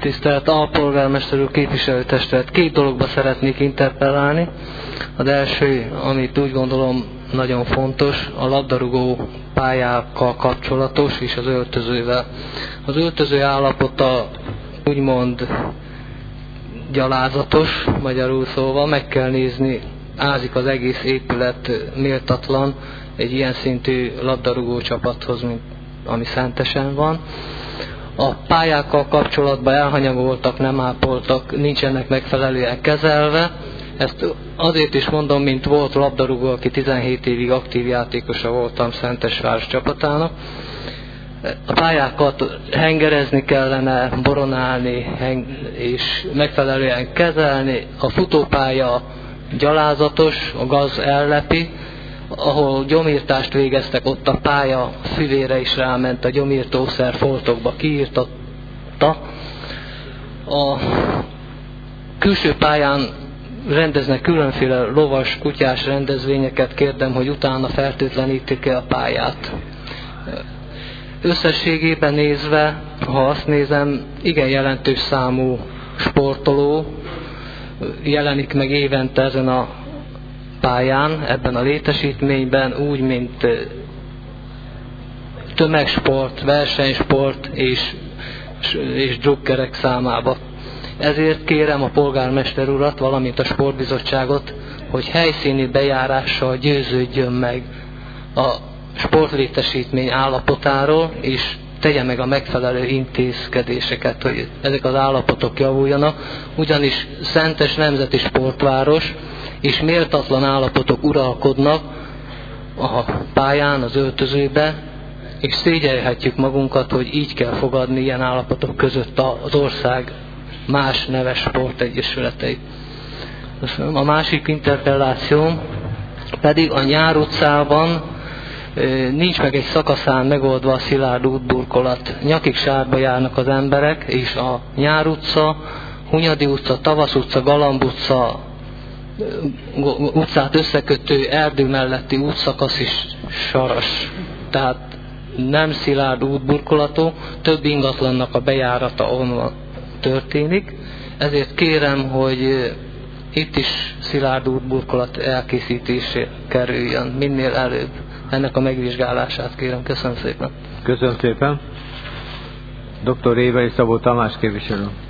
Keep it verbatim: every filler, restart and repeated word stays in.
Tisztelt Alpolgármester úr, képviselőtestület, két dologba szeretnék interpellálni. Az első, amit úgy gondolom nagyon fontos, a labdarúgó pályákkal kapcsolatos és az öltözővel. Az öltöző állapota úgymond gyalázatos, magyarul szólva, meg kell nézni, ázik az egész épület, méltatlan egy ilyen szintű labdarúgó csapathoz, mint ami Szentesen van. A pályákkal kapcsolatban elhanyagoltak, nem ápoltak, nincsenek megfelelően kezelve. Ezt azért is mondom, mint volt labdarúgó, aki tizenhét évig aktív játékosa voltam Szentesváros csapatának. A pályákat hengerezni kellene, boronálni és megfelelően kezelni. A futópálya gyalázatos, a gaz ellepi. Ahol gyomírtást végeztek, ott a pálya szívére is ráment, a gyomírtószer foltokba kiírtatta. A külső pályán rendeznek különféle lovas, kutyás rendezvényeket, kérdem, hogy utána fertőtlenítik-e a pályát. Összességében nézve, ha azt nézem, igen jelentős számú sportoló jelenik meg évente ezen a pályán, ebben a létesítményben, úgy, mint tömegsport, versenysport és, és drukkerek számába. Ezért kérem a polgármester urat, valamint a sportbizottságot, hogy helyszíni bejárással győződjön meg a sportlétesítmény állapotáról, és tegye meg a megfelelő intézkedéseket, hogy ezek az állapotok javuljanak, ugyanis Szentes nemzeti sportváros, és méltatlan állapotok uralkodnak a pályán, az öltözőbe, és szégyelhetjük magunkat, hogy így kell fogadni ilyen állapotok között az ország más neves sportegyesületeit. A másik interpelláció pedig a Nyár utcában nincs meg egy szakaszán megoldva a szilárd útburkolat. Nyakig sárba járnak az emberek, és a Nyár utca, Hunyadi utca, Tavasz utca, Galamb utca, utcát összekötő erdő melletti útszakasz is saras. Tehát nem szilárd útburkolatú, több ingatlannak a bejárata onnan történik. Ezért kérem, hogy itt is szilárd útburkolat elkészítésére kerüljön minél előbb. Ennek a megvizsgálását kérem. Köszönöm szépen. Köszönöm szépen. doktor Révei Szabó Tamás képviselő.